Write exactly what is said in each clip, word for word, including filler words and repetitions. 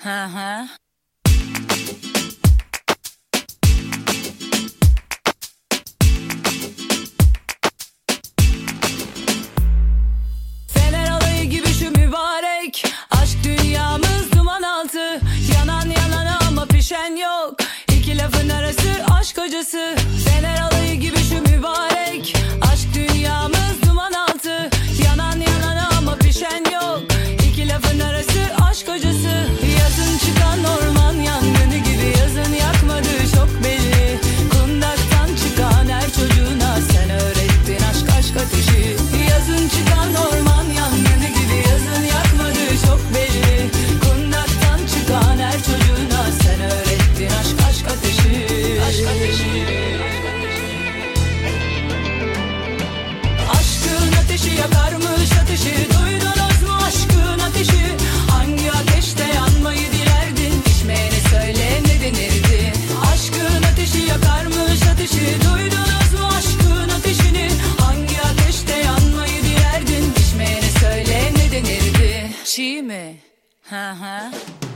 Hı hı. Fener alayı gibi şu mübarek aşk dünyamız duman altı. Yanan yalan ama pişen yok. İki lafın arası aşk hocası. Fener alayı gibi şu mübarek aşk dünyamız duman altı. Yanan yalan ama pişen yok. İki lafın arası aşk hocası. Yazın çıkan orman yangını gibi yazın yakmadı çok belli. Kundaktan çıkan her çocuğuna sen öğrettin aşk aşk ateşi. Yazın çıkan orman yangını gibi yazın yakmadı çok belli. Kundaktan çıkan her çocuğuna sen öğrettin aşk aşk ateşi. Aşk ateşi. Aşkın ateşi yakarmış ateşi. Duydunuz mu aşkın ateşi? Hangi ateşte yanmayı dilerdin? Pişmeyene söyle ne denirdi? Aşkın ateşi yakarmış ateşi. Duydunuz mu aşkın ateşini? Hangi ateşte yanmayı dilerdin? Pişmeyene söyle ne denirdi? Çiğ mi? Hı hı.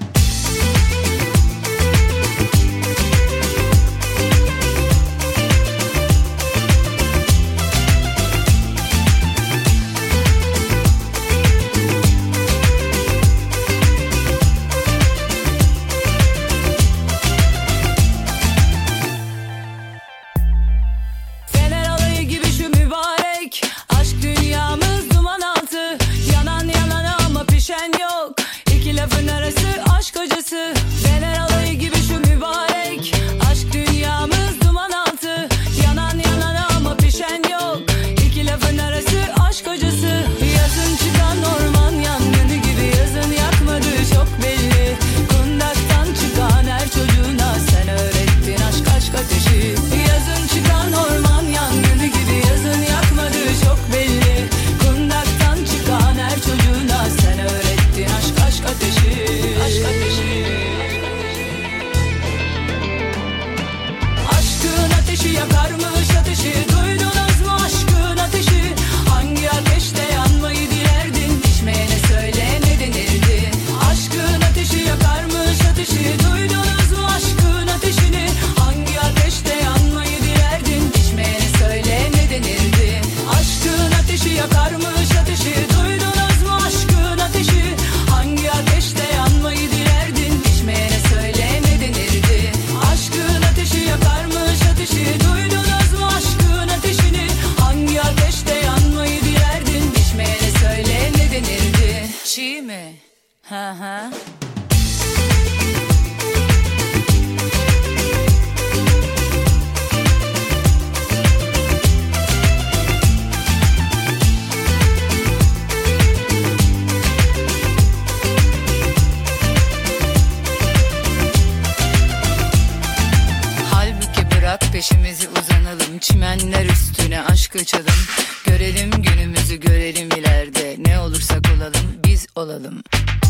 Fener alayı gibi şu mübarek aşk dünyamız duman altı. Yanan yalan ama pişen yok. İki lafın arası aşk hocası. Fener alayı gibi şu mübarek aşk dünyamız duman altı. Yanan yalan ama pişen yok. İki lafın arası aşk hocası. Yazın çıkan orman yangını gibi yazın yakmadı çok belli. Kundaktan çıkan her çocuğuna sen öğrettin aşk aşk ateşi. Yazın çıkan orman yangını gibi yazın yakmadı çok belli. Kundaktan çıkan her çocuğuna sen öğrettin aşk aşk ateşi. Aşk ateşi. Aşkın ateşi yakarmış ateşi. Duydunuz mu aşkın ateşi? Hangi ateşte yanmayı dilerdin? Pişmeyene söyle ne denirdi? Aşkın ateşi yakarmış ateşi. Duydunuz mu aşkın ateşini? Hangi ateşte yanmayı dilerdin? Pişmeyene söyle ne denirdi? Aşkın ateşi yakarmış ateşi. Duydunuz mu aşkın ateşi? Hangi ateşte yanmayı dilerdin? Pişmeyene söyle ne denirdi? Aşkın ateşi yakarmış ateşi. Duydunuz mu aşkın ateşini? Hangi ateşte yanmayı dilerdin? Pişmeyene söyle ne denirdi? Çiğ mi? Hı hı. Halbuki bırak peşimizi uzanalım. Çimenler üstüne aşk açalım. Görelim günümüzü görelim ileride. Ne olursak olalım biz olalım.